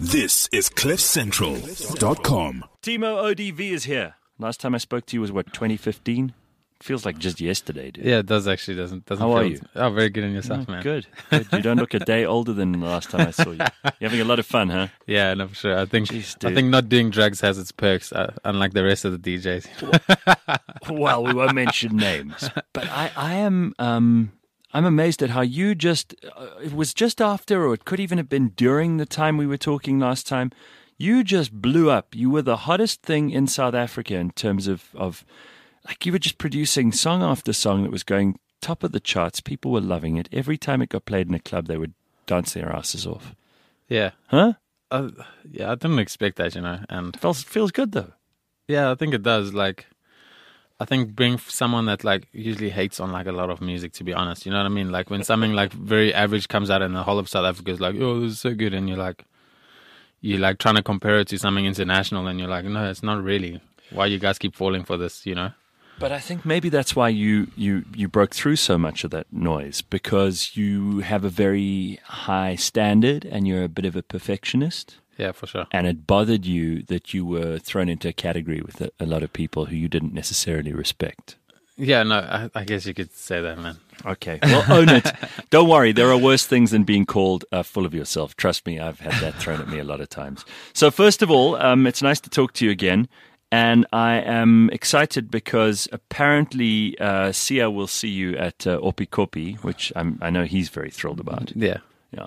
This is CliffCentral.com. Timo ODV is here. Last time I spoke to you was, 2015? Feels like just yesterday, dude. Yeah, it does actually. Doesn't How are you? Oh, very good in yourself, man. Good. You don't look a day older than the last time I saw you. You're having a lot of fun, huh? Yeah, no, for sure. I think Jeez, I think not doing drugs has its perks, unlike the rest of the DJs. Well, we won't mention names, but I am. I'm amazed at how you just. It was just after, or it could even have been during the time we were talking last time. You just blew up. You were the hottest thing in South Africa in terms of like you were just producing song after song that was going top of the charts. People were loving it. Every time it got played in a club, they would dance their asses off. Yeah. Huh? Yeah, I didn't expect that, and Feels good though. yeah, I think it does. Like, I think being someone that like usually hates on like a lot of music, to be honest, you know what I mean? Like when something like very average comes out and the whole of South Africa is like, oh, this is so good, and you're like trying to compare it to something international, and you're like, no, it's not really. Why you guys keep falling for this, But I think maybe that's why you broke through so much of that noise, because you have a very high standard and you're a bit of a perfectionist. Yeah, for sure. And it bothered you that you were thrown into a category with a lot of people who you didn't necessarily respect. Yeah, no, I guess you could say that, man. Okay, well, own it. Don't worry, there are worse things than being called full of yourself. Trust me, I've had that thrown at me a lot of times. So first of all, it's nice to talk to you again. And I am excited because apparently Sia will see you at Opikopi, which I know he's very thrilled about. Yeah. Yeah,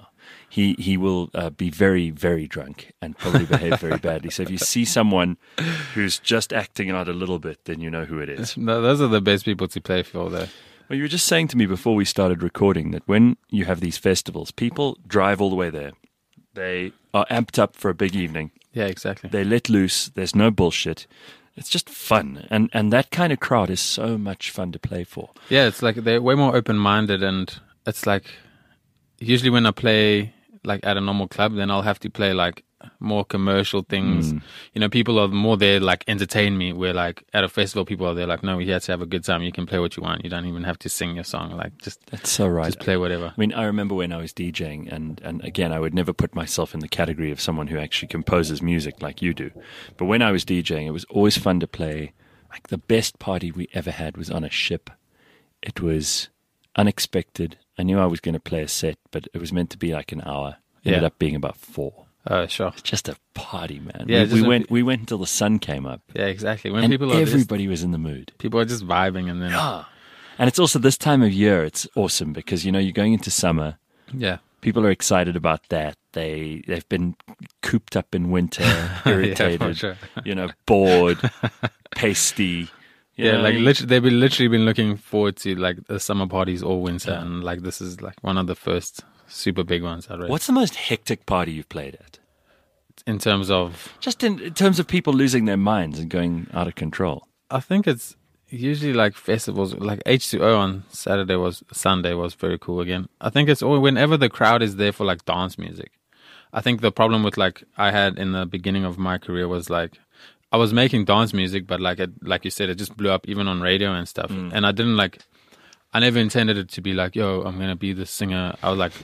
he will be very, very drunk and probably behave very badly. So if you see someone who's just acting out a little bit, then you know who it is. No, those are the best people to play for, though. Well, you were just saying to me before we started recording that when you have these festivals, people drive all the way there. They are amped up for a big evening. Yeah, exactly. They let loose. There's no bullshit. It's just fun. And that kind of crowd is so much fun to play for. Yeah, it's like they're way more open-minded, and it's like usually when I play like at a normal club, then I'll have to play like more commercial things. People are more there like entertain me, where like at a festival people are there like, no, we're here to have a good time. You can play what you want. You don't even have to sing your song. Like That's so right. Just play whatever. I mean, I remember when I was DJing, and again, I would never put myself in the category of someone who actually composes music like you do. But when I was DJing, it was always fun to play. Like the best party we ever had was on a ship. It was unexpected. I knew I was going to play a set, but it was meant to be like an hour. It ended up being about 4. Oh, sure. It's just a party, man. Yeah, we went until the sun came up. Yeah, exactly. When And people are everybody was in the mood. people are just vibing, and then And it's also this time of year, it's awesome because, you're going into summer. yeah. People are excited about that. They've been cooped up in winter, irritated, for sure. bored, pasty. Yeah, like they've literally been looking forward to like the summer parties all winter, and like this is like one of the first super big ones. I'd rate. What's the most hectic party you've played at? In terms of? Just in terms of people losing their minds and going out of control. I think it's usually like festivals, like H2O on Sunday was very cool again. I think it's all whenever the crowd is there for like dance music. I think the problem with like I had in the beginning of my career was like I was making dance music, but like you said, it just blew up even on radio and stuff. And I never intended it to be like, yo, I'm gonna be the singer.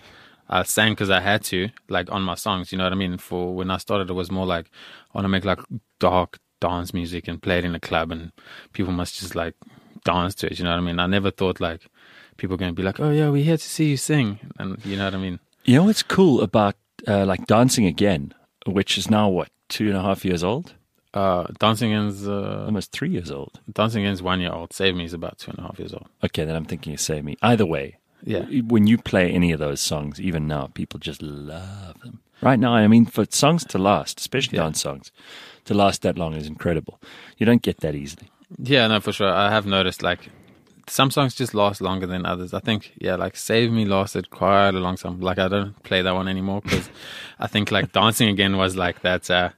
I sang because I had to, like on my songs. You know what I mean? For when I started, it was more like I want to make like dark dance music and play it in a club, and people must just like dance to it. You know what I mean? I never thought like people were gonna be like, oh yeah, we're here to see you sing, and you know what I mean? You know what's cool about like Dancing Again, which is now 2.5 years old? Dancing Again's Almost 3 years old. Dancing Again's 1 year old. Save Me is about 2.5 years old. Okay, then I'm thinking of Save Me. Either way, yeah. When you play any of those songs, even now, people just love them. Right now, I mean, for songs to last, especially dance songs, to last that long is incredible. You don't get that easily. Yeah, no, for sure. I have noticed like some songs just last longer than others. I think, like Save Me lasted quite a long time. Like I don't play that one anymore because I think like Dancing Again was like that.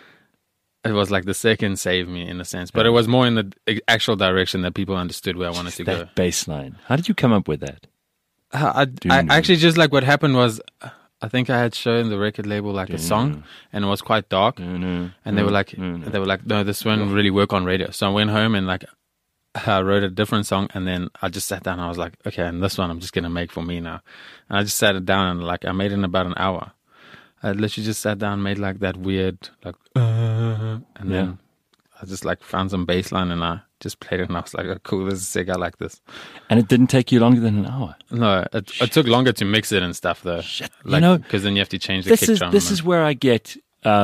It was like the second Save Me in a sense, but it was more in the actual direction that people understood where I wanted to go. That bass line. How did you come up with that? I actually just like what happened was I think I had shown the record label like a song and it was quite dark, and they were like, no, this won't really work on radio. So I went home and like I wrote a different song, and then I just sat down and I was like, okay, and this one I'm just gonna make for me now. And I just sat it down and like I made it in about an hour. I literally just sat down, made like that weird, like, and then I just like found some bass line and I just played it and I was like, oh, cool, this is sick, I like this. And it didn't take you longer than an hour. No, it took longer to mix it and stuff though. Shit. Like, because then you have to change the kick drum. This is where I get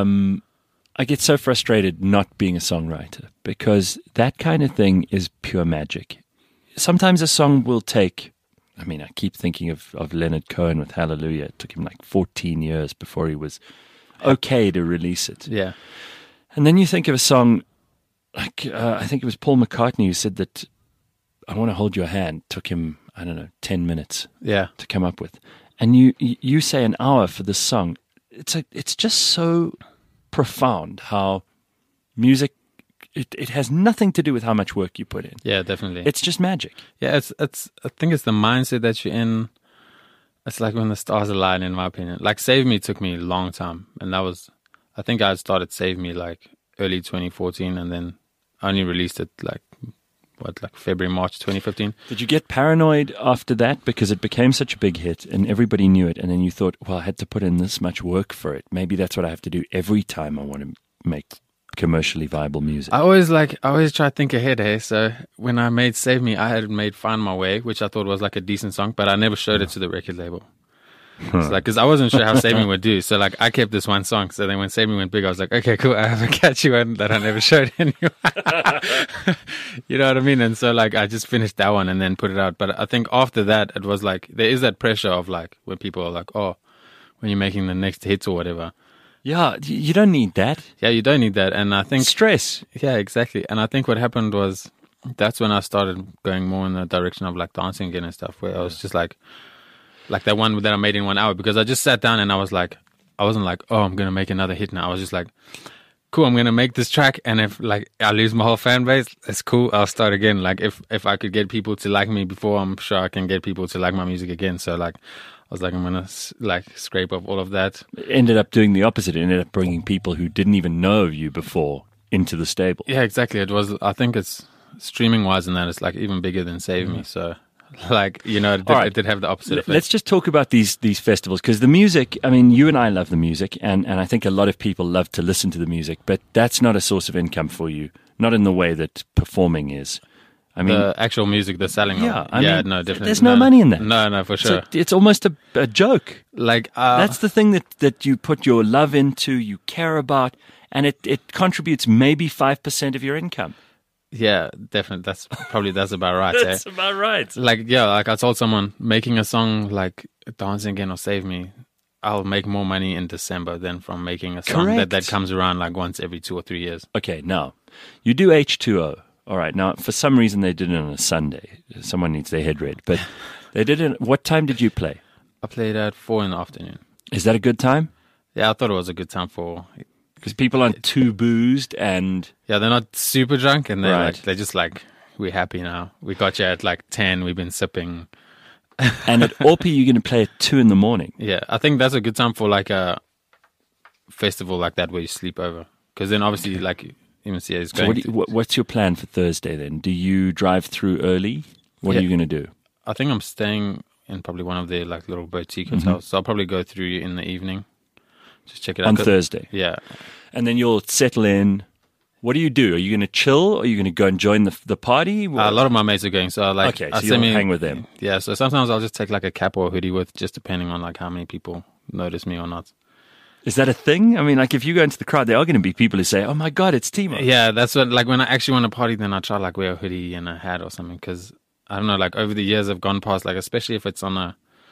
so frustrated not being a songwriter, because that kind of thing is pure magic. Sometimes a song will take, I mean, I keep thinking of Leonard Cohen with Hallelujah. It took him like 14 years before he was okay to release it. Yeah. And then you think of a song like, I think it was Paul McCartney who said that I Want to Hold Your Hand took him, I don't know, 10 minutes to come up with. And you say an hour for this song. It's just so profound how music, it has nothing to do with how much work you put in. Yeah, definitely. It's just magic. Yeah, it's. I think it's the mindset that you're in. It's like when the stars align, in my opinion. Like Save Me took me a long time, and that was, I think I started Save Me like early 2014, and then I only released it like February, March 2015. Did you get paranoid after that because it became such a big hit and everybody knew it, and then you thought, well, I had to put in this much work for it. Maybe that's what I have to do every time I want to make commercially viable music. I always try to think ahead, hey. So when I made Save Me, I had made Find My Way, which I thought was like a decent song, but I never showed it to the record label. It's like, because I wasn't sure how Save Me would do. So like I kept this one song. So then when Save Me went big, I was like, okay, cool. I have a catchy one that I never showed anyone. You know what I mean? And so like I just finished that one and then put it out. But I think after that, it was like, there is that pressure of like, when people are like, oh, when you're making the next hits or whatever. Yeah, you don't need that. Yeah, you don't need that. And I think stress. Yeah, exactly. And I think what happened was, that's when I started going more in the direction of like dancing again and stuff, where I was just like that one that I made in 1 hour, because I just sat down and I wasn't like, oh, I'm going to make another hit now. I was just like, cool, I'm going to make this track. And if like I lose my whole fan base, it's cool. I'll start again. Like if I could get people to like me before, I'm sure I can get people to like my music again. So like, I was like, I'm going to like scrape up all of that. It ended up doing the opposite. It ended up bringing people who didn't even know of you before into the stable. Yeah, exactly. It was, I think it's streaming wise and that, it's like even bigger than Save Me. So like, you know, it did have the opposite effect. Let's just talk about these festivals, because the music, I mean, you and I love the music, and I think a lot of people love to listen to the music, but that's not a source of income for you, not in the way that performing is. I mean, the actual music, the selling. Yeah, I mean, no, definitely. There's no money in that. No, for sure. It's almost a joke. Like that's the thing that you put your love into, you care about, and it contributes maybe 5% of your income. Yeah, definitely. That's about right. That's about right. Like, yeah, like I told someone, making a song like Dancing Again or Save Me, I'll make more money in December than from making a song that comes around like once every 2 or 3 years. Okay, now, you do H2O. All right, now, for some reason they did it on a Sunday. Someone needs their head read. But they did it. What time did you play? I played at 4 in the afternoon. Is that a good time? Yeah, I thought it was a good time for... Because people aren't too boozed and... Yeah, they're not super drunk, and Right. they're just like, we're happy now. We got you at like 10, we've been sipping. And at Orpy, you're going to play at 2 in the morning. Yeah, I think that's a good time for like a festival like that where you sleep over. Because then obviously like MCA is going what's your plan for Thursday then? Do you drive through early? What are you going to do? I think I'm staying in probably one of their like little boutique hotels. So I'll probably go through in the evening. Just check it out. On Thursday? Yeah. And then you'll settle in. What do? Are you going to chill? Or are you going to go and join the party? A lot of my mates are going, so like, okay, so you'll hang with them. Yeah, so sometimes I'll just take like a cap or a hoodie with, just depending on like how many people notice me or not. Is that a thing? I mean, like if you go into the crowd, there are going to be people who say, "Oh my God, it's Timo." Yeah, that's what. Like when I actually want to party, then I try like wear a hoodie and a hat or something, because I don't know. Like over the years, I've gone past, like especially if it's on a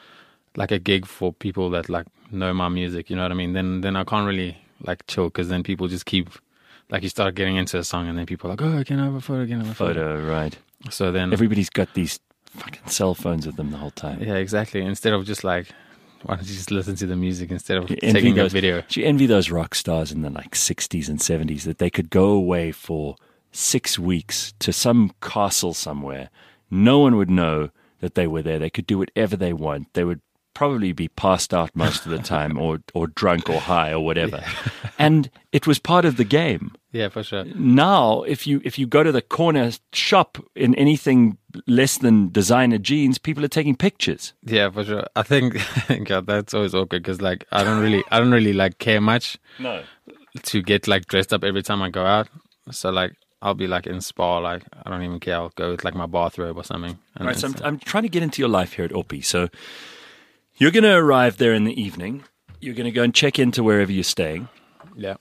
gig for people that like know my music. You know what I mean? Then I can't really like chill, because then people just keep. Like you start getting into a song and then people are like, oh, can I have a photo? Can I have a photo? Right. So then... Everybody's got these fucking cell phones with them the whole time. Yeah, exactly. Instead of just like, why don't you just listen to the music instead of taking a video? Do you envy those rock stars in the like 60s and 70s that they could go away for 6 weeks to some castle somewhere? No one would know that they were there. They could do whatever they want. They would probably be passed out most of the time, or drunk or high or whatever. And it was part of the game. Yeah, for sure. Now, if you go to the corner shop in anything less than designer jeans, people are taking pictures. Yeah, for sure. I think God, that's always awkward because like I don't really like care much. No. To get like dressed up every time I go out. So like I'll be like in spa, like I don't even care. I'll go with like my bathrobe or something. All right, so I'm trying to get into your life here at Opie. So you're going to arrive there in the evening. You're going to go and check into wherever you're staying. Yeah.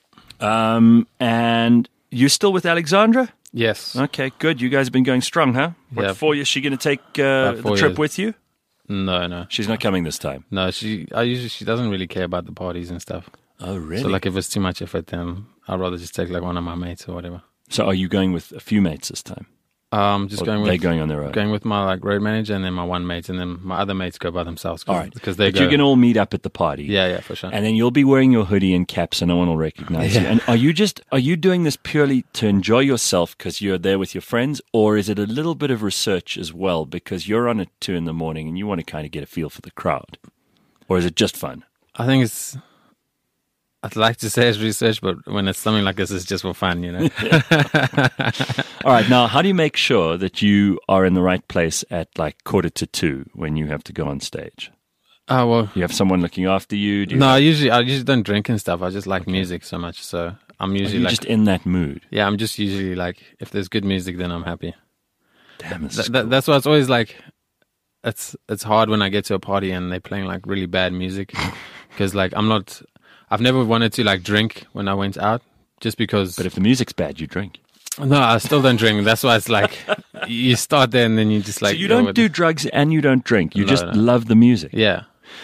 And you're still with Alexandra? Yes. Okay, good. You guys have been going strong, huh? What, Yeah. 4 years? She going to take the 4 trip years. with you? No. She's not coming this time. No, she doesn't really care about the parties and stuff. Oh, really? So like if it's too much effort, then I'd rather just take like one of my mates or whatever. So are you going with a few mates this time? Just Or going they're with going on their own? going with my like road manager and then my one mate, and then my other mates go by themselves. All right. Because they But go. you're going to all meet up at the party. Yeah, for sure. And then you'll be wearing your hoodie and cap so no one will recognize you. And are you doing this purely to enjoy yourself because you're there with your friends, or is it a little bit of research as well because you're on at 2 a.m. and you want to kind of get a feel for the crowd? Or is it just fun? I think I'd like to say it's research, but when it's something like this, it's just for fun, you know. All right, now how do you make sure that you are in the right place at like 1:45 when you have to go on stage? Oh well. You have someone looking after you? Do you No, I usually don't drink and stuff. I just like music so much, so I'm usually you're like just in that mood. yeah, I'm just usually like if there's good music, then I'm happy. Damn, this is That's why it's always like it's hard when I get to a party and they're playing like really bad music because like I've never wanted to like drink when I went out just because. But if the music's bad, you drink. No, I still don't drink. That's why it's like you start there and then you just like. So you don't do drugs and you don't drink. You No, just no. love the music. Yeah.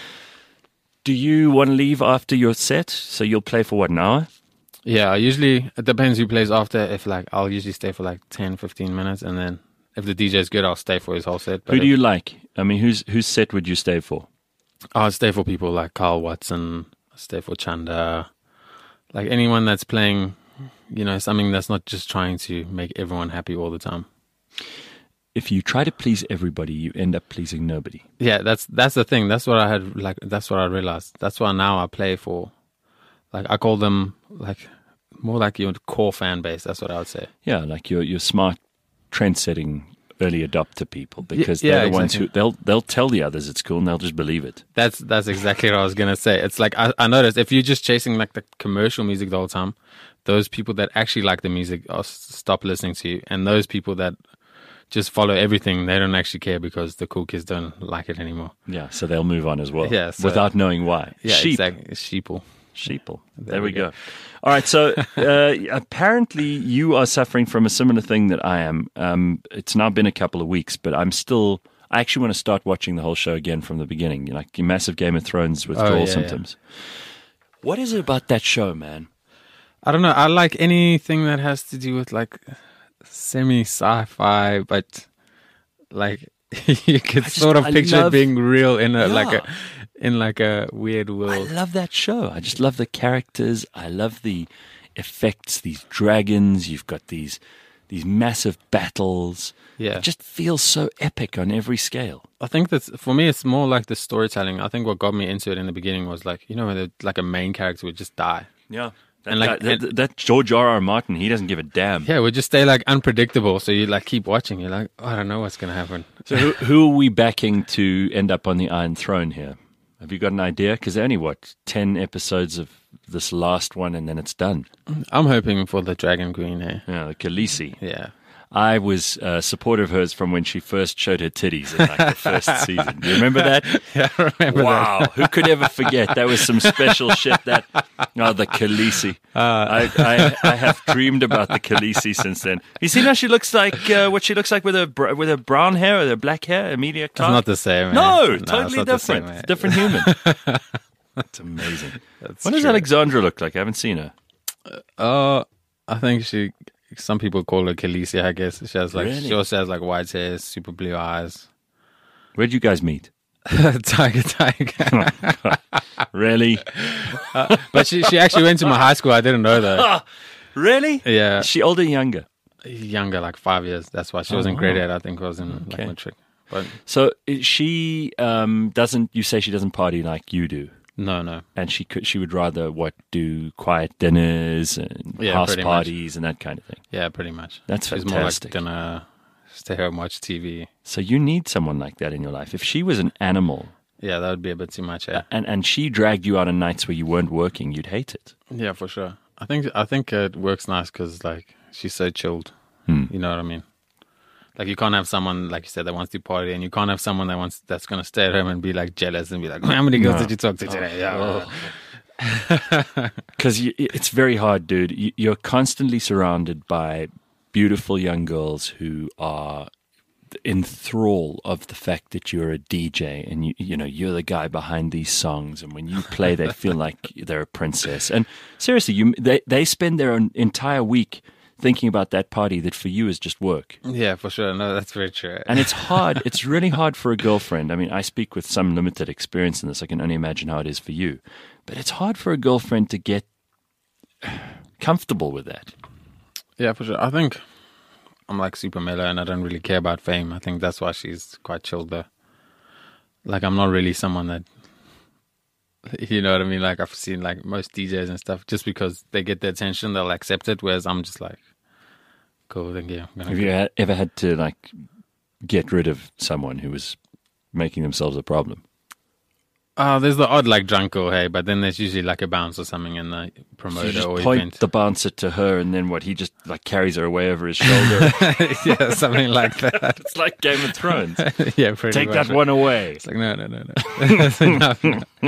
Do you want to leave after your set? So you'll play for what, an hour? Yeah, it depends who plays after. If like, I'll usually stay for like 10, 15 minutes, and then if the DJ's good, I'll stay for his whole set. But Who do you like? I mean, whose set would you stay for? I'll stay for people like Carl Watson, I'll stay for Chanda, like anyone that's playing, you know, something that's not just trying to make everyone happy all the time. If you try to please everybody, you end up pleasing nobody. Yeah, that's the thing. That's what that's what I realized. That's why now I play for, like, I call them like more like your core fan base. That's what I would say. Yeah, like your smart, trend-setting early adopter people, because yeah, they're the ones exactly. who they'll tell the others it's cool and they'll just believe it. That's exactly what I was gonna say. It's like I noticed if you're just chasing like the commercial music the whole time, those people that actually like the music stop listening to you, and those people that just follow everything, they don't actually care because the cool kids don't like it anymore. Yeah, so they'll move on as well. Yeah, so- without knowing why. Yeah, Sheep. exactly. Sheeple. Sheeple. There we go. All right, so apparently you are suffering from a similar thing that I am. It's now been a couple of weeks, but I actually want to start watching the whole show again from the beginning, like massive Game of Thrones withdrawal yeah, symptoms. What is it about that show, man? I don't know. I like anything that has to do with like semi-sci-fi, but like you could sort of picture it being real in a weird I world. love that show. I just love the characters. I love the effects, these dragons. You've got these massive battles. Yeah. It just feels so epic on every scale. I think that's for me. It's more like the storytelling. I think what got me into it in the beginning was like, you know, when like a main character would just die. Yeah. And like- that George R.R. Martin, he doesn't give a damn. Yeah, it would just stay like unpredictable. So you like keep watching. You're like, oh, I don't know what's gonna happen. So who are we backing to end up on the Iron Throne here? Have you got an idea? Because only 10 episodes of this last one, and then it's done. I'm hoping for the Dragon Queen here. Yeah, the Khaleesi. Yeah. I was a supporter of hers from when she first showed her titties in like the first season. Do you remember that? Yeah, I remember Wow, who could ever forget? That was some special shit. The Khaleesi. I have dreamed about the Khaleesi since then. You seen how she looks like? What she looks like with her brown hair or her black hair? Emilia Clarke. It's not the same. No, it's totally not the same, different. Different human. That's amazing. That's What does true. Alexandra look like? I haven't seen her. I think some people call her Khaleesi, I guess. She Really? also has like white hair, super blue eyes. Where'd you guys meet? Tiger. Really? But she actually went to my high school. I didn't know that. Really? Yeah. Is she older or younger? Younger, like 5 years. That's why she was in grade 8. I think was in like Okay. matric. But So she doesn't. You say she doesn't party like you do, no. and she would rather do quiet dinners and house pretty parties and that kind of thing. Yeah, pretty much. That's She's fantastic. more like dinner, stay home, watch TV. So you need someone like that in your life. If she was an animal Yeah, that would be a bit too much. Yeah, and she dragged you out on nights where you weren't working, you'd hate it. yeah, for sure. I think it works nice because like she's so chilled. You know what I mean? Like you can't have someone like you said that wants to party, and you can't have someone that's going to stay at home and be like jealous and be like, how many girls did you talk to today? Yeah. Because it's very hard, dude. You're constantly surrounded by beautiful young girls who are in thrall of the fact that you're a DJ and you're the guy behind these songs, and when you play, they feel like they're a princess. And seriously, they spend their entire week thinking about that party that for you is just work. Yeah, for sure. No, that's very true. And it's hard. It's really hard for a girlfriend. I mean, I speak with some limited experience in this. I can only imagine how it is for you. But it's hard for a girlfriend to get comfortable with that. Yeah, for sure. I think I'm like super mellow and I don't really care about fame. I think that's why she's quite chilled though. Like I'm not really someone that, you know what I mean? Like I've seen like most DJs and stuff, just because they get the attention, they'll accept it. Whereas I'm just like, cool, thank you. Have you ever had to like get rid of someone who was making themselves a problem? There's the odd like drunk or hey, but then there's usually like a bounce or something in the promoter So you just or point event. the bouncer to her, and then what? He just like carries her away over his shoulder. Yeah, something like that. It's like Game of Thrones. Yeah, pretty Take much. that one away. It's like no. That's enough.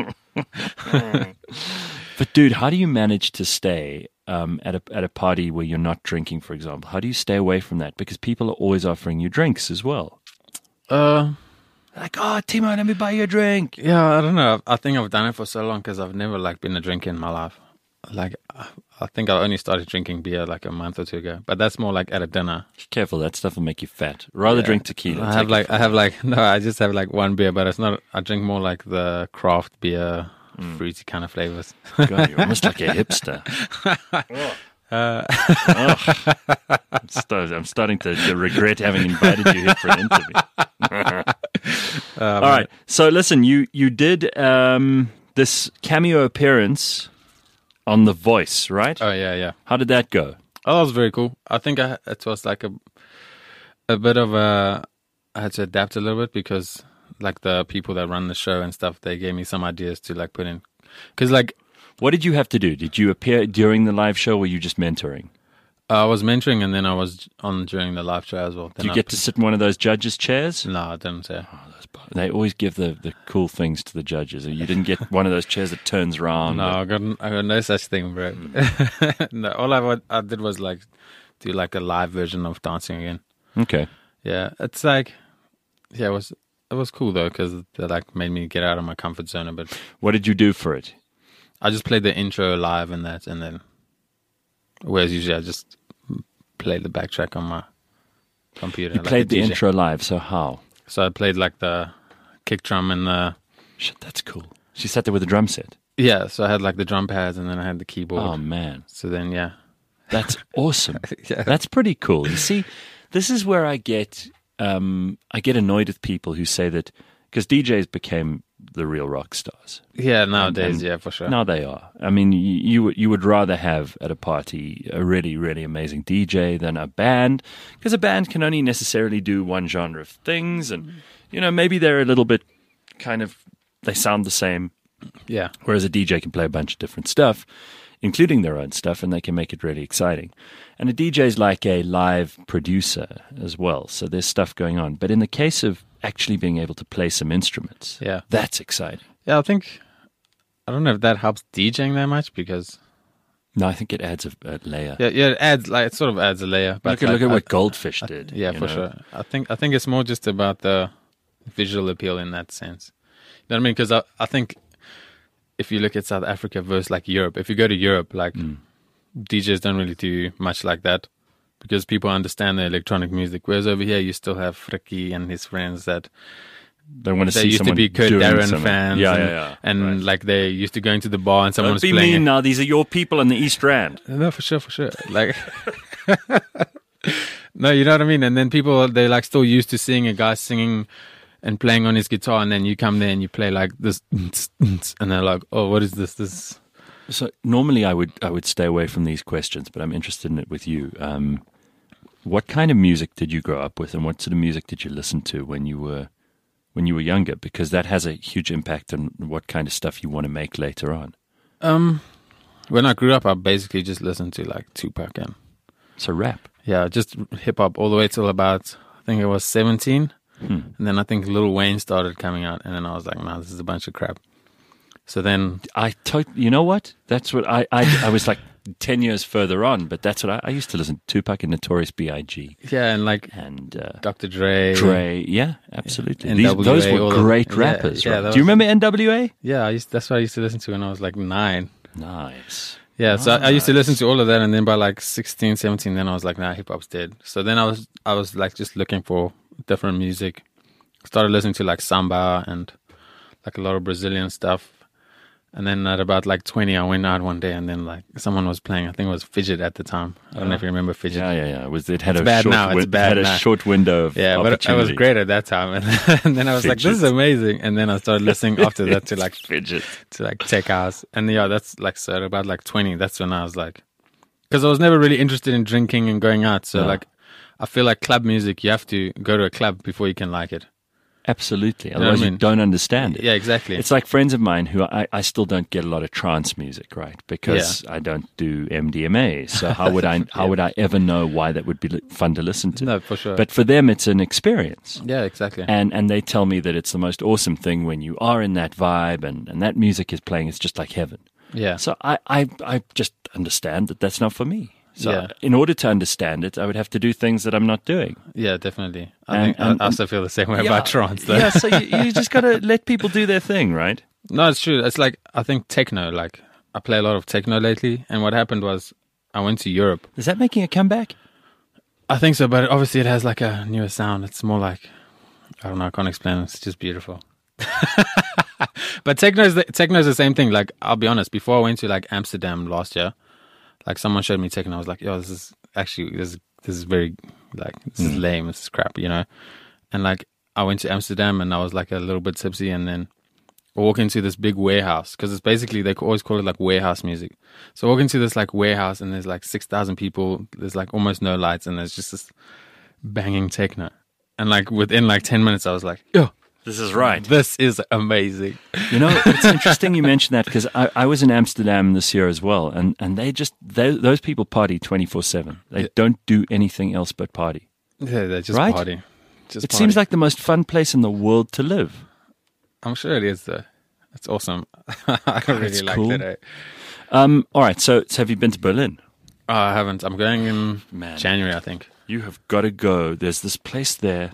But dude, how do you manage to stay at a party where you're not drinking, for example? How do you stay away from that? Because people are always offering you drinks as well. Like, oh, Timo, let me buy you a drink. Yeah, I don't know. I think I've done it for so long because I've never like been a drinker in my life. Like, I think I only started drinking beer like a month or two ago, but that's more like at a dinner. Careful, that stuff will make you fat. Rather drink tequila. I just have like one beer, but it's not. I drink more like the craft beer, fruity kind of flavors. God, you're almost like a hipster. I'm starting to regret having invited you here for an interview. All right. So listen, you did this cameo appearance on The Voice, right? Oh yeah. How did that go? Oh, that was very cool. I think it was like a bit of a. I had to adapt a little bit because like the people that run the show and stuff, they gave me some ideas to like put in. Because like, what did you have to do? Did you appear during the live show, or were you just mentoring? I was mentoring, and then I was on during the live show as well. Did you get to sit in one of those judges' chairs? No, I didn't say. They always give the cool things to the judges. You didn't get one of those chairs that turns around. No, I got no such thing, bro. No, all I did was like do like a live version of Dancing Again. Okay. Yeah, it's like, yeah, it was cool though because they like made me get out of my comfort zone a bit. What did you do for it? I just played the intro live and that, and then whereas usually I just play the backtrack on my computer. You like played the DJ. intro live, so how? So I played like the kick drum and the... Shit, that's cool. She sat there with a drum set. Yeah, so I had like the drum pads and then I had the keyboard. Oh, man. So then, yeah. That's awesome. Yeah. That's pretty cool. You see, this is where I get annoyed with people who say that, because DJs became the real rock stars. Yeah, nowadays, And yeah, for sure. Now they are. I mean, you would rather have at a party a really, really amazing DJ than a band, because a band can only necessarily do one genre of things, and maybe they're a little bit kind of, they sound the same. Yeah. Whereas a DJ can play a bunch of different stuff, including their own stuff, and they can make it really exciting. And a DJ is like a live producer as well, so there's stuff going on. But in the case of actually being able to play some instruments, Yeah. that's exciting. Yeah, I don't know if that helps DJing that much because... No, I think it adds a layer. Yeah, it sort of adds a layer. But Look at what Goldfish did. Yeah, for sure. I think it's more just about the visual appeal in that sense. You know what I mean? Because I think if you look at South Africa versus like Europe, if you go to Europe, like DJs don't really do much like that because people understand the electronic music. Whereas over here, you still have Frikkie and his friends that They want to they see used to someone be Kurt doing Darren something. fans. Yeah. And Right. like they used to going to the bar and someone Don't was be playing. mean now. These are your people in the East Rand. No, for sure. Like, no, you know what I mean? And then people, they like still used to seeing a guy singing and playing on his guitar, and then you come there and you play like this, and they're like, "Oh, what is this?" This. So normally I would stay away from these questions, but I'm interested in it with you. What kind of music did you grow up with, and what sort of music did you listen to when you were younger? Because that has a huge impact on what kind of stuff you want to make later on. When I grew up, I basically just listened to like Tupac and So rap. yeah, just hip hop all the way till about I think it was 17, and then I think Lil Wayne started coming out, and then I was like, "Nah, this is a bunch of crap." So then, You know what? That's what I was like 10 years further on, but that's what I used to listen to Tupac and Notorious B.I.G. yeah, and like and Dr. Dre, yeah, absolutely. NWA, Those all were the- great yeah, rappers, yeah, right? that Do you was- remember NWA? yeah, that's what I used to listen to when I was like 9. Nice. Yeah, so I used to listen to all of that, and then by like 16, 17, then I was like, nah, hip hop's dead. So then I was like just looking for different music. Started listening to like samba and like a lot of Brazilian stuff. And then at about like 20, I went out one day, and then like someone was playing. I think it was Fidget at the time. I don't know if you remember Fidget. Yeah. It had It's a bad short now, it's bad had a now. short window of Yeah, but it was opportunity. great at that time. And then I was like, this is Fidget. amazing. And then I started listening after that to like Fidget. tech house. And yeah, that's like, so at about like 20, that's when I was like, because I was never really interested in drinking and going out. So No. like, I feel like club music, you have to go to a club before you can like it. Absolutely. know what I Otherwise, you mean? don't understand it. Yeah, exactly. It's like friends of mine who I still don't get a lot of trance music, right? Because I don't do MDMA. So how would I ever know why that would be fun to listen to? No, for sure. But for them, it's an experience. yeah, exactly. And they tell me that it's the most awesome thing when you are in that vibe and that music is playing. It's just like heaven. Yeah. So I just understand that that's not for me. So Yeah. in order to understand it, I would have to do things that I'm not doing. Yeah, definitely. And- I also feel the same way about trance, though. Yeah, so you just got to let people do their thing, right? No, it's true. It's like, I think techno, like, I play a lot of techno lately. And what happened was, I went to Europe. Is that making a comeback? I think so, but obviously it has like a newer sound. It's more like, I don't know, I can't explain it. It's just beautiful. But techno is the same thing. Like, I'll be honest, before I went to like Amsterdam last year, like someone showed me techno. I was like, yo, this is very, like, this is lame. This is crap, you know? And like, I went to Amsterdam and I was like a little bit tipsy, and then I walk into this big warehouse, because it's basically, they always call it like warehouse music. So I walk into this like warehouse, and there's like 6,000 people. There's like almost no lights, and there's just this banging techno. And like within like 10 minutes, I was like, yo, This is right. this is amazing. You know, it's interesting you mentioned that, because I was in Amsterdam this year as well, and those people party 24/7. They don't do anything else but party. Yeah, they just Right? party. Just It party. seems like the most fun place in the world to live. I'm sure it is though. It's awesome. I really That's like cool. it. All right, so have you been to Berlin? Oh, I haven't. I'm going in Man. January, I think. You have got to go. There's this place there.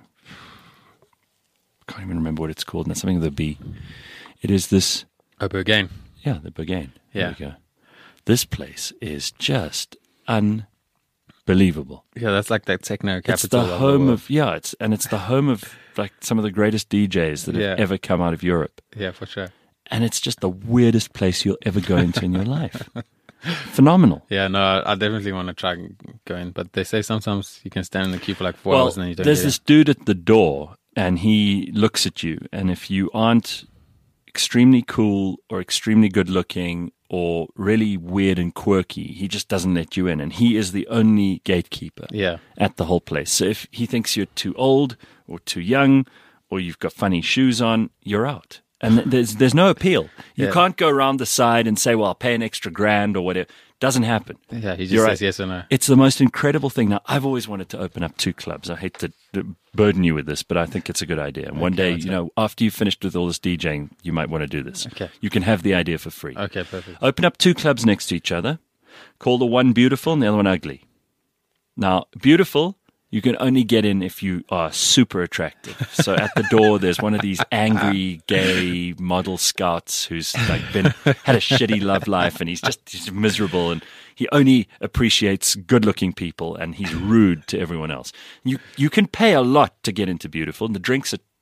I can't even remember what it's called. And it's something with a B. It is this. Oh, Berghain. Yeah, the Berghain. Yeah. There you go. This place is just unbelievable. Yeah, that's like that techno capital. It's the the home world. of it's the home of like some of the greatest DJs that have Yeah. ever come out of Europe. Yeah, for sure. And it's just the weirdest place you'll ever go into in your life. Phenomenal. Yeah, no, I definitely want to try and go in. But they say sometimes you can stand in the queue for like 4 hours and then you don't there's get this dude at the door, and he looks at you, and if you aren't extremely cool or extremely good looking or really weird and quirky, he just doesn't let you in, and he is the only gatekeeper Yeah. at the whole place. So if he thinks you're too old or too young or you've got funny shoes on, you're out. And there's no appeal. You Yeah. can't go around the side and say, well, I'll pay an extra grand or whatever. Doesn't happen. Yeah, he just You're says right. yes or no. It's the most incredible thing. Now, I've always wanted to open up 2 clubs. I hate to burden you with this, but I think it's a good idea. And one day, that's you know, after you've finished with all this DJing, you might want to do this. Okay. You can have the idea for free. Okay, perfect. Open up 2 clubs next to each other. Call the one beautiful and the other one ugly. Now, beautiful, you can only get in if you are super attractive. So at the door, there's one of these angry gay model scouts who's like had a shitty love life, and he's miserable, and he only appreciates good-looking people, and he's rude to everyone else. You can pay a lot to get into beautiful, and the drinks are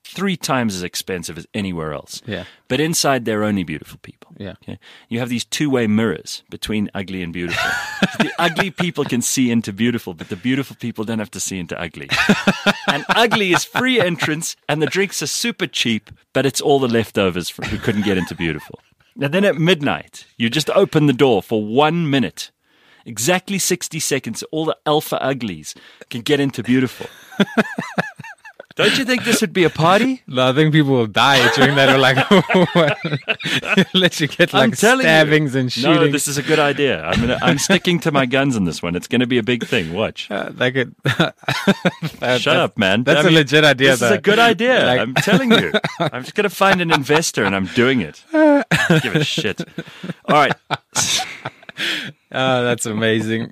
3 times as expensive as anywhere else. Yeah. But inside, they're only beautiful people. Yeah. Okay? You have these 2-way mirrors between ugly and beautiful. The ugly people can see into beautiful, but the beautiful people don't have to see into ugly. And ugly is free entrance, and the drinks are super cheap, but it's all the leftovers who couldn't get into beautiful. And then at midnight, you just open the door for 1 minute. Exactly 60 seconds, all the alpha uglies can get into beautiful. Don't you think this would be a party? No, I think people will die during that. Or like, let you get like stabbings and shooting. No, this is a good idea. I'm sticking to my guns on this one. It's going to be a big thing. Watch. Shut up, man. That's a legit idea. This is a good idea. Like, I'm telling you. I'm just going to find an investor and I'm doing it. Give a shit. All right. Oh, that's amazing.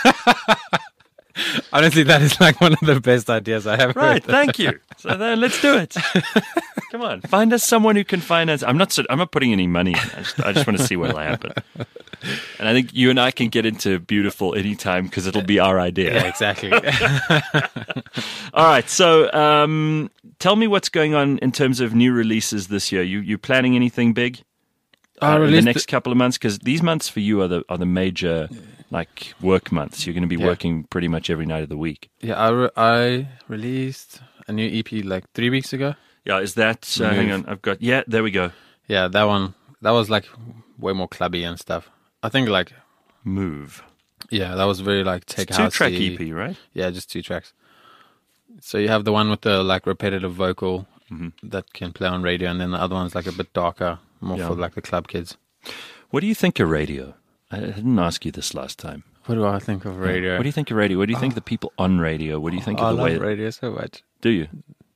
Honestly, that is like one of the best ideas I have heard. Right, thank you. So then let's do it. Come on, find us someone who can finance. I'm not putting any money in. I just want to see what'll happen. And I think you and I can get into beautiful anytime because it'll be our idea. Yeah, exactly. All right, so tell me what's going on in terms of new releases this year. You planning anything big in the next couple of months? Because these months for you are the major like work months. You're going to be working pretty much every night of the week. Yeah, I released a new EP like 3 weeks ago. Yeah, is that hang on, there we go. Yeah, that was like way more clubby and stuff. I think like Move. Yeah, that was very like tech housey. 2-track EP, right? Yeah, just 2 tracks. So you have the one with the like repetitive vocal that can play on radio, and then the other one's like a bit darker, more for like the club kids. What do you think of radio? I didn't ask you this last time. What do I think of radio? What do you think of radio? What do you think of the people on radio? What do you think of the way? I love radio so much. Do you?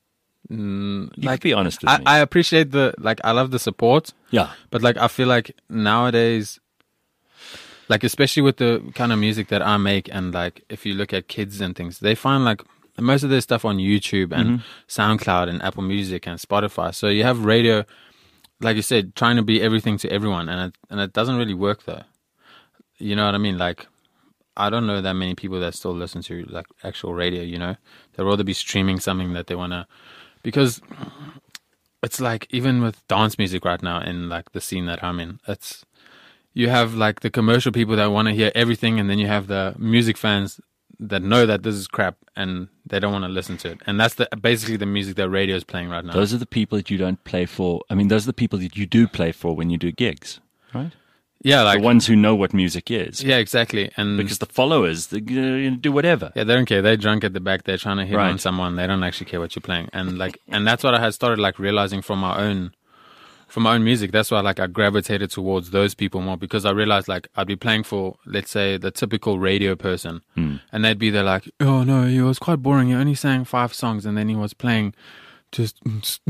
You could be honest with me. I appreciate I love the support. Yeah. But like, I feel like nowadays, like especially with the kind of music that I make, and like if you look at kids and things, they find like most of their stuff on YouTube and SoundCloud and Apple Music and Spotify. So you have radio, like you said, trying to be everything to everyone, and it doesn't really work though. You know what I mean? Like, I don't know that many people that still listen to like actual radio, you know? They'd rather be streaming something that they want to, because it's like, even with dance music right now in like the scene that I'm in, you have like the commercial people that want to hear everything, and then you have the music fans that know that this is crap and they don't want to listen to it. And that's basically the music that radio is playing right now. Those are the people that you don't play for. I mean, those are the people that you do play for when you do gigs, right? Yeah, like the ones who know what music is. Yeah, exactly. And because the followers, they do whatever. Yeah, they don't care. They're drunk at the back. They're trying to hit on someone. They don't actually care what you're playing. And and that's what I had started like realizing from my own music. That's why like I gravitated towards those people more, because I realized like I'd be playing for, let's say, the typical radio person, and they'd be there like, oh no, he was quite boring. He only sang 5 songs, and then he was playing just.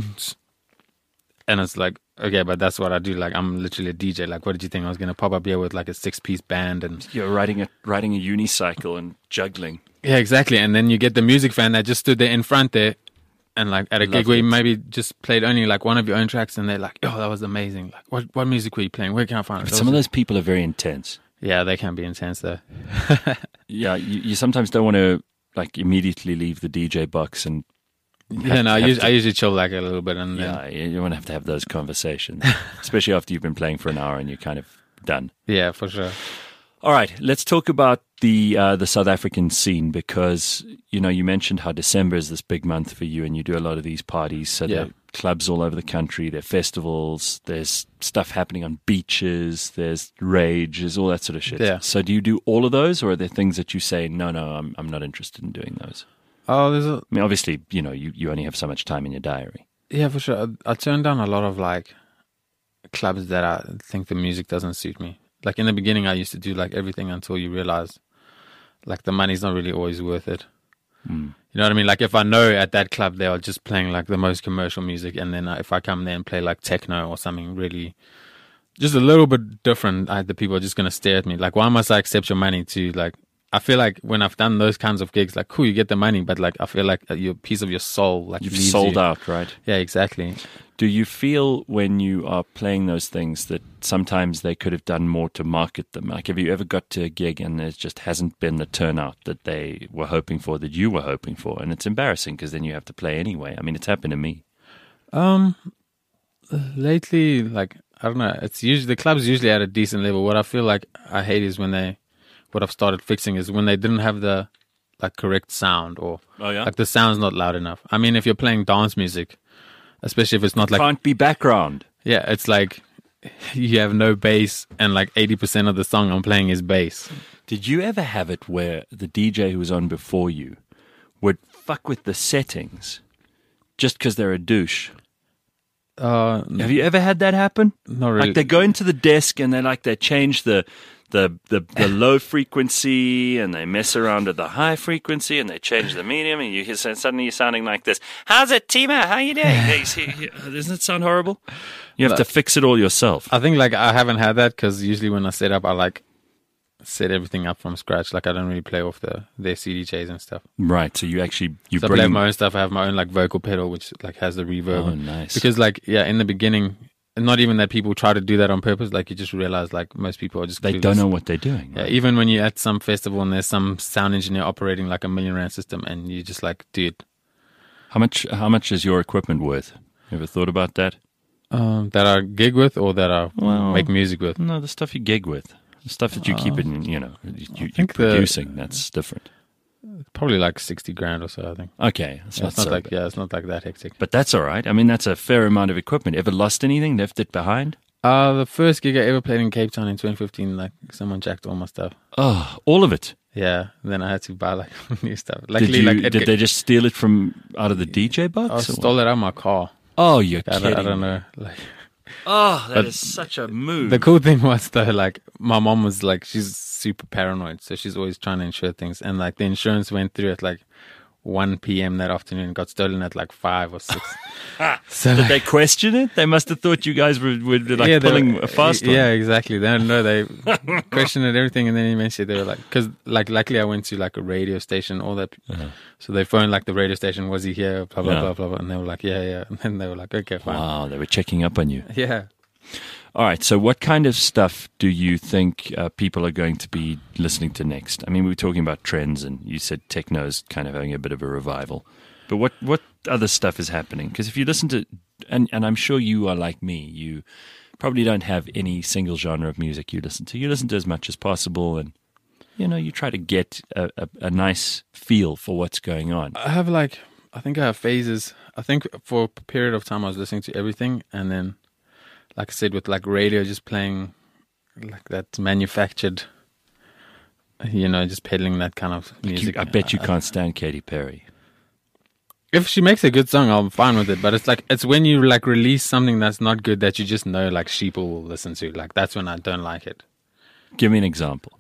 And it's like, okay, but that's what I do. Like, I'm literally a DJ. Like, what did you think? I was going to pop up here with like a 6-piece band, and you're riding a unicycle and juggling. Yeah, exactly. And then you get the music fan that just stood there in front there, and like at a gig where you maybe just played only like one of your own tracks, and they're like, oh, that was amazing. Like, what music were you playing? Where can I find it? But some of those people are very intense. Yeah, they can be intense though. Yeah, you sometimes don't want to like immediately leave the DJ box and. I usually chill like a little bit, and you won't have to have those conversations, especially after you've been playing for an hour and you're kind of done. Yeah, for sure. All right, let's talk about the South African scene, because you mentioned how December is this big month for you, and you do a lot of these parties. So there are clubs all over the country, there are festivals, there's stuff happening on beaches, there's rage, there's all that sort of shit. Yeah. So do you do all of those, or are there things that you say, no, I'm not interested in doing those? Oh, I mean, obviously, you only have so much time in your diary. Yeah, for sure. I turn down a lot of like clubs that I think the music doesn't suit me. Like in the beginning, I used to do like everything until you realize like the money's not really always worth it. You know what I mean? Like if I know at that club they are just playing like the most commercial music, and then if I come there and play like techno or something really just a little bit different, the people are just going to stare at me. Like, why must I accept your money to like, I feel like when I've done those kinds of gigs, like, cool, you get the money, but like, I feel like your piece of your soul, like, you've sold out, right? Yeah, exactly. Do you feel when you are playing those things that sometimes they could have done more to market them? Like, have you ever got to a gig and it just hasn't been the turnout that they were hoping for, that you were hoping for? And it's embarrassing because then you have to play anyway. I mean, it's happened to me. Lately, like, I don't know. It's usually the club's usually at a decent level. What I feel like I hate is what I've started fixing is when they didn't have the like correct sound, or like the sound's not loud enough. I mean, if you're playing dance music, especially if it's not like can't be background. Yeah, it's like you have no bass, and like 80% of the song I'm playing is bass. Did you ever have it where the DJ who was on before you would fuck with the settings just because they're a douche? Have you ever had that happen? Not really. Like they go into the desk and they change the low frequency and they mess around with the high frequency and they change the medium and suddenly you're sounding like this. How's it, Tima? How you doing? Doesn't it sound horrible? You have to fix it all yourself. I think like I haven't had that because usually when I set up, I like set everything up from scratch. Like I don't really play off their CDJs and stuff. Right. So you so I play my own stuff. I have my own like vocal pedal, which like has the reverb. Oh, nice. Because like in the beginning, not even that people try to do that on purpose. Like you just realize like most people are just they don't know what they're doing. Yeah. Right? Even when you're at some festival and there's some sound engineer operating like $1 million system, and you just like, dude, how much is your equipment worth? You ever thought about that? That I gig with or that I make music with? No, the stuff you gig with. The stuff that you keep in, you're producing, that's different. Probably like $60,000 or so, I think. Okay. It's not like that hectic. But that's all right. I mean, that's a fair amount of equipment. Ever lost anything? Left it behind? The first gig I ever played in Cape Town in 2015, like someone jacked all my stuff. Oh, all of it? Yeah. Then I had to buy like new stuff. Luckily, did they just steal it from out of the DJ box? I stole it out of my car. Oh, you're kidding. I don't know. Like, that is such a move. The cool thing was though, like my mom was like, she's super paranoid, so she's always trying to insure things, and like the insurance went through at like 1 p.m. that afternoon and got stolen at like 5 or 6. So did they question it? They must have thought you guys were like pulling a fast one. Yeah, exactly. They don't know. They questioned everything, and then eventually they were like, because like luckily I went to like a radio station, all that. So they phoned like the radio station. Was he here? Blah blah blah blah blah. And they were like, yeah. And then they were like, okay, fine. Wow, they were checking up on you. Yeah. All right. So, what kind of stuff do you think people are going to be listening to next? I mean, we were talking about trends, and you said techno's kind of having a bit of a revival. But what other stuff is happening? Because if you listen to, and I'm sure you are like me, you probably don't have any single genre of music you listen to. You listen to as much as possible, and you try to get a nice feel for what's going on. I think I have phases. I think for a period of time I was listening to everything, and then, like I said, with like radio, just playing like that manufactured, just peddling that kind of music. I bet you can't stand Katy Perry. If she makes a good song, I'm fine with it. But it's when you like release something that's not good that you just know like sheeple will listen to. Like that's when I don't like it. Give me an example.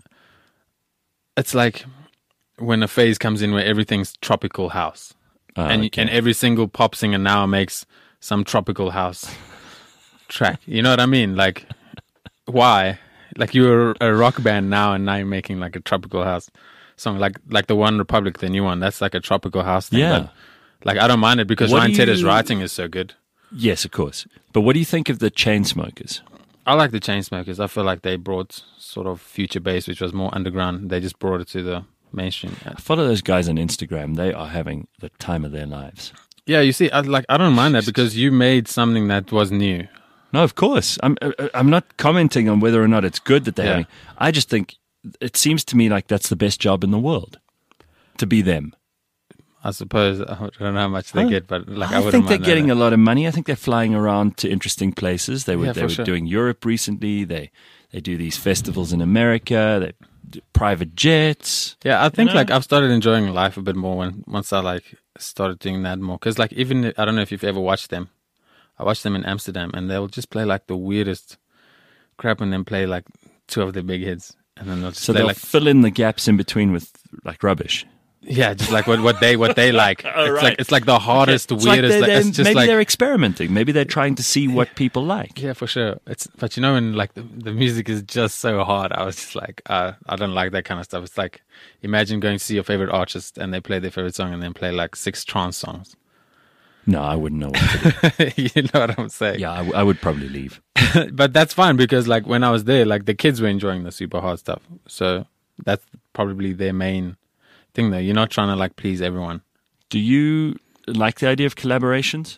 It's like when a phase comes in where everything's tropical house, and every single pop singer now makes some tropical house track. You know what I mean? Like, why? Like you're a rock band now, and now you're making like a tropical house song, like the One Republic, the new one. That's like a tropical house thing. Yeah. But, like I don't mind it because Ryan Tedder's writing is so good. Yes, of course. But what do you think of the Chainsmokers? I like the Chainsmokers. I feel like they brought sort of future bass, which was more underground. They just brought it to the mainstream. I follow those guys on Instagram. They are having the time of their lives. Yeah, you see, I don't mind that because you made something that was new. No, of course. I'm not commenting on whether or not it's good that they're having. I just think it seems to me like that's the best job in the world, to be them. I suppose I don't know how much they get, but like I think they're getting a lot of money. I think they're flying around to interesting places. They were doing Europe recently. They do these festivals in America. They do private jets. Yeah, I think like I've started enjoying life a bit more once I like started doing that more. Because like even I don't know if you've ever watched them. I watched them in Amsterdam, and they'll just play like the weirdest crap, and then play like 2 of their big hits, and then they'll just they'll fill in the gaps in between with like rubbish. Yeah, just like what they like. It's like the hardest, weirdest. Maybe they're experimenting. Maybe they're trying to see what people like. Yeah, for sure. But when like the music is just so hard, I was just like, I don't like that kind of stuff. It's like imagine going to see your favorite artist and they play their favorite song and then play like 6 trance songs. No, I wouldn't know what to do. You know what I'm saying? Yeah, I would probably leave. But that's fine because like when I was there, like the kids were enjoying the super hard stuff. So that's probably their main thing though. You're not trying to like please everyone. Do you like the idea of collaborations?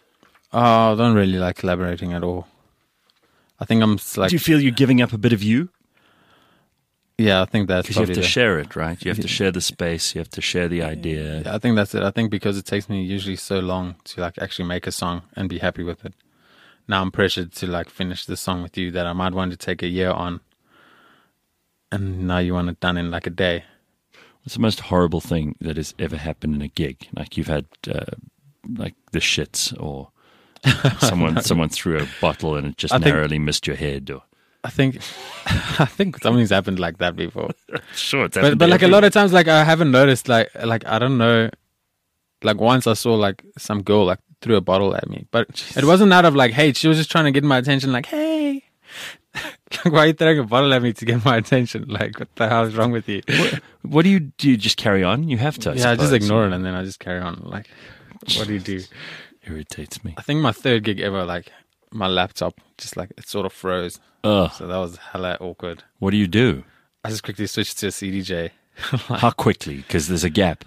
Oh, I don't really like collaborating at all. I think I'm like... Do you feel you're giving up a bit of you? Yeah, I think that's Because you have probably to share it, right? You have to share the space. You have to share the idea. Yeah, I think that's it. I think because it takes me usually so long to like actually make a song and be happy with it. Now I'm pressured to like finish the song with you that I might want to take a year on. And now you want it done in like a day. What's the most horrible thing that has ever happened in a gig? Like you've had like the shits, or someone threw a bottle and it just narrowly missed your head, or I think something's happened like that before. Sure, it's happened but like a lot of times, like I haven't noticed, like I don't know, like once I saw like some girl like threw a bottle at me, but it wasn't out of like hate. She was just trying to get my attention. Like, hey, like, why are you throwing a bottle at me to get my attention? Like, what the hell is wrong with you? What do? You just carry on? You have to. I just ignore it and then I just carry on. Like, what do you do? Irritates me. I think my third gig ever, like my laptop just like it sort of froze. Ugh. So that was hella awkward. What do you do? I just quickly switched to a CDJ. How quickly? Because there's a gap.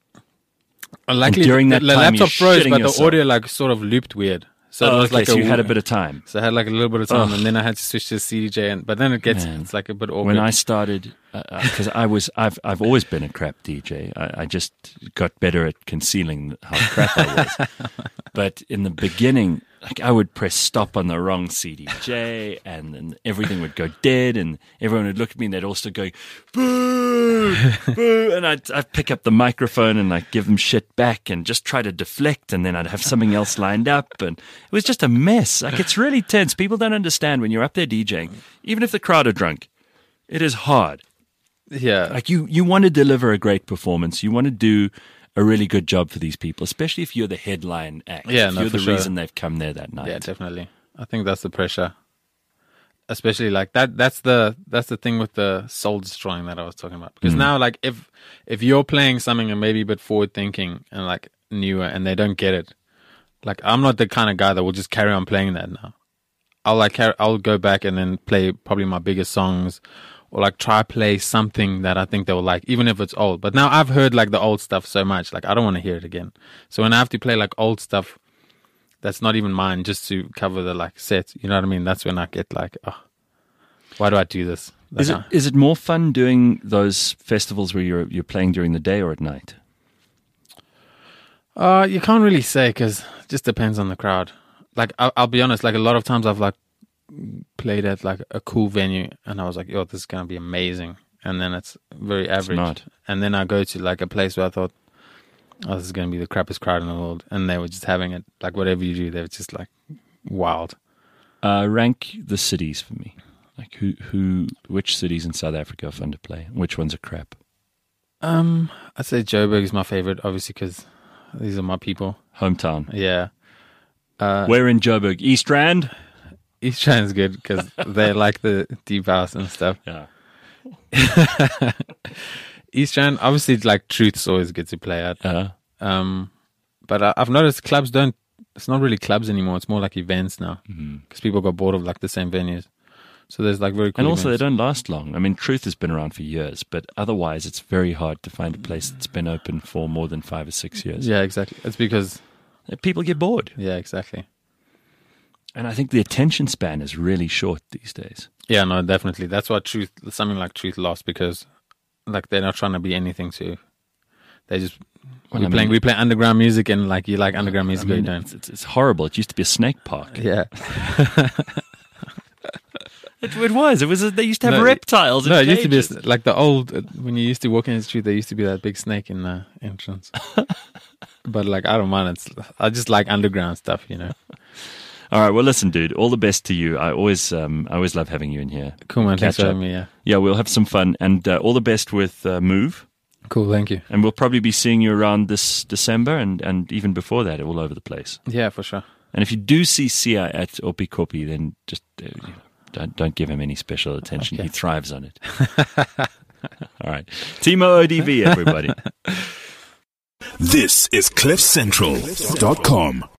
Likely, during that the time, laptop froze, but yourself. the audio like sort of looped weird. So it was like so you had a bit of time. So I had like a little bit of time, and then I had to switch to CDJ. But then it's like a bit awkward. When I started, because I've always been a crap DJ. I just got better at concealing how crap I was. But in the beginning, like I would press stop on the wrong CDJ, and then everything would go dead, and everyone would look at me, and they'd all start going boo, boo, and I'd pick up the microphone and like give them shit back, and just try to deflect, and then I'd have something else lined up, and it was just a mess. Like it's really tense. People don't understand when you're up there DJing, even if the crowd are drunk, it is hard. Yeah, like you want to deliver a great performance, you want to do a really good job for these people, especially if you're the headline act. Yeah, if no, you're the for sure. reason they've come there that night. Yeah, definitely. I think that's the pressure, especially like that. That's the thing with the soul destroying that I was talking about. Because now, like, if you're playing something and maybe a bit forward thinking and like newer, and they don't get it, like I'm not the kind of guy that will just carry on playing that now. I'll go back and then play probably my biggest songs. Or like try play something that I think they'll like, even if it's old. But now I've heard like the old stuff so much, like I don't want to hear it again. So when I have to play like old stuff that's not even mine, just to cover the like set, you know what I mean? That's when I get like, oh, why do I do this? Like, Is it more fun doing those festivals where you're playing during the day or at night? You can't really say because it just depends on the crowd. Like I'll be honest, like a lot of times I've like played at like a cool venue and I was like, yo, this is gonna be amazing, and then it's very average. It's not. And then I go to like a place where I thought, oh, this is gonna be the crappiest crowd in the world, and they were just having it. Like whatever you do, they were just like wild. Rank the cities for me. Like which cities in South Africa are fun to play? Which ones are crap? I'd say Joburg is my favorite, obviously because these are my people. Hometown. Yeah. Where in Joburg? East Rand? East Rand's good because they like the deep house and stuff. Yeah. East Rand, obviously, like Truth's always good to play at. But I've noticed clubs don't. It's not really clubs anymore. It's more like events now because people got bored of like the same venues. So there's like very cool. And also, events. they don't last long. I mean, Truth has been around for years, but otherwise, it's very hard to find a place that's been open for more than 5 or 6 years. Yeah, exactly. It's because people get bored. Yeah, exactly. And I think the attention span is really short these days. Yeah, no, definitely. That's why something like Truth lost, because like they're not trying to be anything to. They just we play underground music, and like you like underground music, or you don't. It's horrible. It used to be a snake park. Yeah. It was. They used to have reptiles. No, it used to be like the old when you used to walk in the street. There used to be that big snake in the entrance. But like I don't mind. I just like underground stuff, you know. All right. Well, listen, dude. All the best to you. I always love having you in here. Cool, man. Thanks for having me. Yeah, we'll have some fun, and all the best with Move. Cool, thank you. And we'll probably be seeing you around this December, and even before that, all over the place. Yeah, for sure. And if you do see Sia at Opikopi, then just don't give him any special attention. Okay. He thrives on it. All right. Timo ODV, everybody. This is CliffCentral.com.